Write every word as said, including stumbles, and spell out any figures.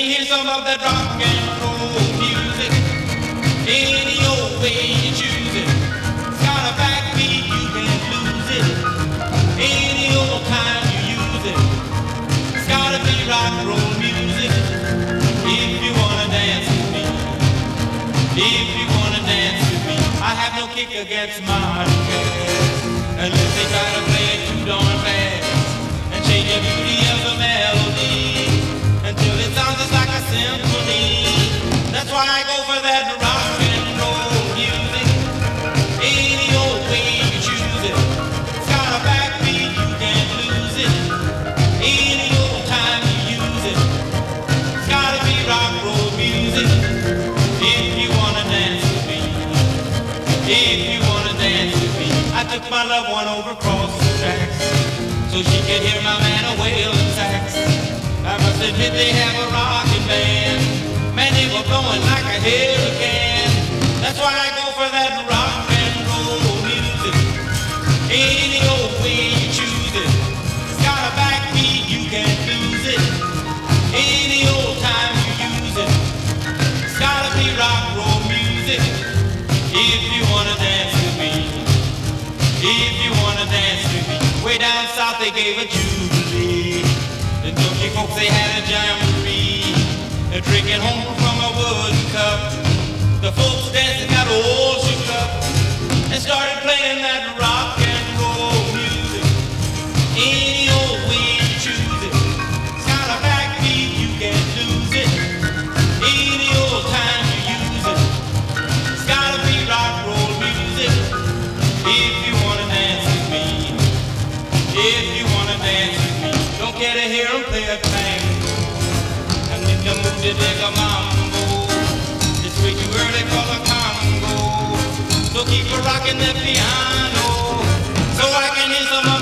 hear some of that rock and roll music, any old way you choose it. It's got a backbeat, you can't lose it. Any old time you use it. It's gotta be rock and roll music. If you wanna dance with me, if you wanna dance with me, I have no kick against modern jazz, unless they try to play it too darn fast and change the beauty of the melody until it sounds just like a symphony. That's why I go for that rock and roll music. Any old way you choose it. It's got a backbeat, you can't lose it. Any old time you use it. It's gotta be rock and roll music. If you wanna dance with me, if you wanna dance with me. I took my loved one over across the tracks so she could hear my man a wailing sax. I must admit they have a rockin' band. Man, they were blowing like a hurricane. That's why I go for that rock and roll music. Any old way you choose it. It's got a backbeat, you can't lose it. Any old time you use it. It's gotta be rock and roll music. If you wanna dance with me, if you wanna dance with me. Way down south they gave a jubilee. The Dookie folks, they had a jamboree. They're drinking home from a wooden cup. The folks dancing got all shook up and started playing that rock and roll music. Any old way you choose it. It's got a backbeat, you can't lose it. Any old time you use it. It's gotta be rock and roll music. If you wanna dance with me, if you wanna dance with me, don't care to hear them play a tango, and if you move to dig a mambo, it's way too early for the Congo. So keep a rocking that piano, so I can hear some